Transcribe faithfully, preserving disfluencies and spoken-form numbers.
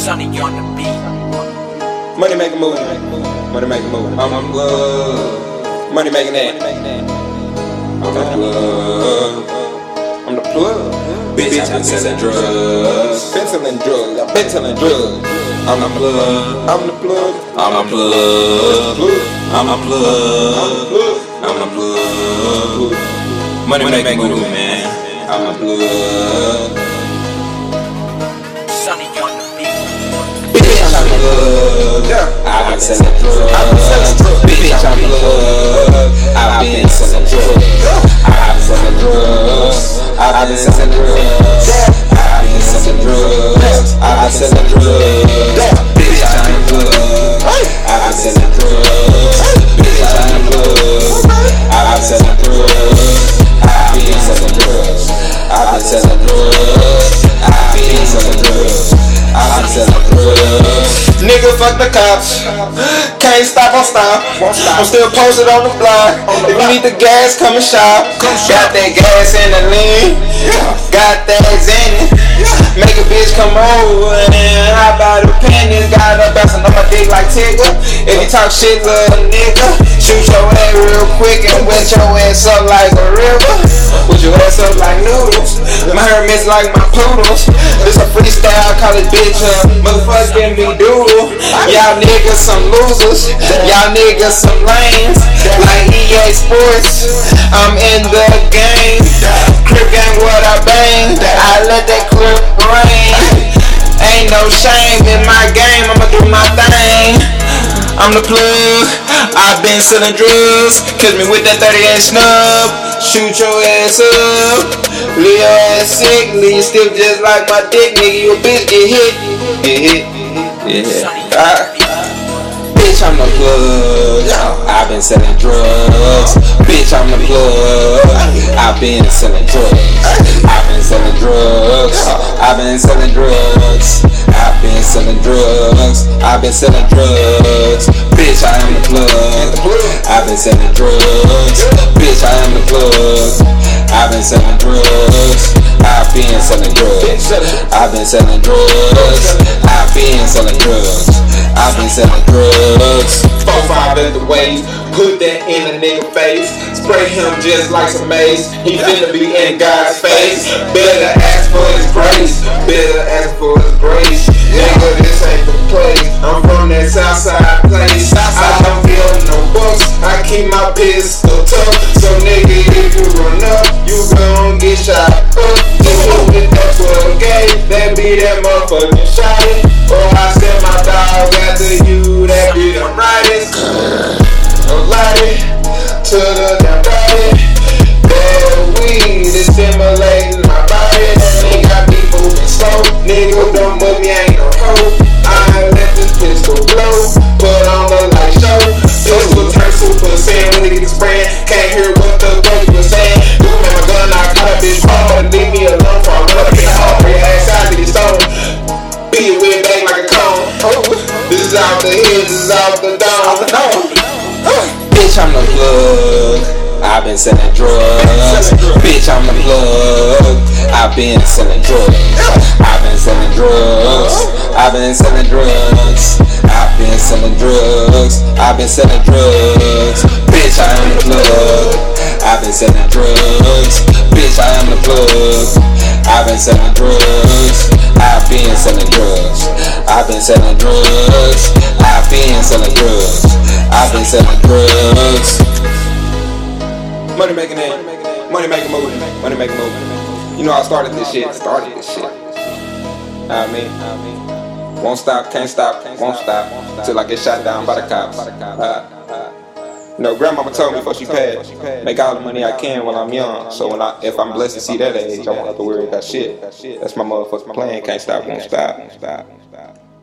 Sunny on the beat. Money make a move. Money make a move. I'm on plug. Money making that. I'm the plug. I'm the plug. Bitch, I've been selling drugs. Been selling drugs. I've been selling drugs. I'm the plug. I'm the plug. I'm the plug. I'm the plug. I'm the plug. Money make a move, man. I'm the plug. Sunny on the beat. Bitch, I'm the plug. I've been selling drugs. I've been selling drugs. Bitch, I'm the plug. I've been selling drugs. I've been selling drugs. I've been selling drugs. I've been selling drugs. I've been selling drugs. Bitch, I'm the plug. I've been selling drugs. Bitch, I'm the plug. I've been selling drugs. I've been selling drugs. I've been selling drugs. I've been selling drugs. I've been selling drugs. Nigga, fuck the cops. Can't stop, I'll stop. I'm still posted on the block. If you need the gas, come and shop. Got that gas in the lean. Got that Xanny. Make a bitch come over and hop out the panties. Got her bouncing on my dick like Tigger. If you talk shit, little nigga, shoot your ass real quick and wet your ass up like a river. With your ass up like noodles. My hermits like my poodles. This a freestyle, call it bitch up. Motherfucking me doodle. Y'all niggas some losers. Y'all niggas some lames. Like E A Sports, I'm in the game. Crip gang, what I bang. I let that clip rain. Ain't no shame in my game, I'ma do my thing. I'm the plug, I've been selling drugs. Catch me with that thirty-eight snub. Shoot your ass up. Leave your ass sick, leave you stiff just like my dick. Nigga, you a bitch, get hit. Get hit, yeah. Alright. Bitch, I'm the plug. I've been selling drugs. Bitch, I'm the plug. I've been selling drugs. I've been selling drugs. I've been selling drugs. I've been selling drugs. I've been selling drugs. Bitch, I am the plug. I've been selling drugs. Bitch, I am the plug. I've been selling drugs. I've been selling drugs. I've been selling drugs. I've been selling drugs. I've been selling drugs. Four five at the waist. Put that in a nigga face. Spray him just like some mace. He finna be in God's face. Better ask for his grace. Better ask for his grace. Nigga, this ain't the place. I'm from that Southside place. I don't feel no bucks. I keep my pistol tough. So nigga, if you run up, you gon' get shot up. If you hit that twelve gauge, that be that motherfucking shot. Or I send my dog after you. That be the brightest. I'm lighting to the damn body. Bad weed is stimulating my body. Ain't got me moving slow. Nigga, don't move me, ain't no hoe. I let this pistol blow. Put on the light show. Pistol turn super saiyan when it gets spraying. Can't hear what the fuck you was saying. You with my gun, I got a bitch wrong. Leave me alone for a run up in the hall. Bring your ass out to get stoned. Beat it with back like a cone. This is out the hill, this is out the dome. Bitch, I'm the plug. I've been selling drugs. Bitch, I'm the plug. I've been selling drugs. I've been selling drugs. I've been selling drugs. I've been selling drugs. I've been selling drugs. Bitch, I am the plug. I've been selling drugs. Bitch, I am the plug. I've been selling drugs. I've been selling drugs. I've been selling drugs. I've been selling drugs. I've been selling drugs. Money making it. Money making move. Money making move. You know I started this shit. Started this shit. I mean, won't stop, can't stop, won't stop till I get shot down by the cops. Uh, you know, grandmama told me before she passed, make all the money I can while I'm young. So when I, if I'm blessed to see that age, I won't have to worry about shit. That's my motherfucking plan. Can't stop, won't stop, won't stop, won't stop.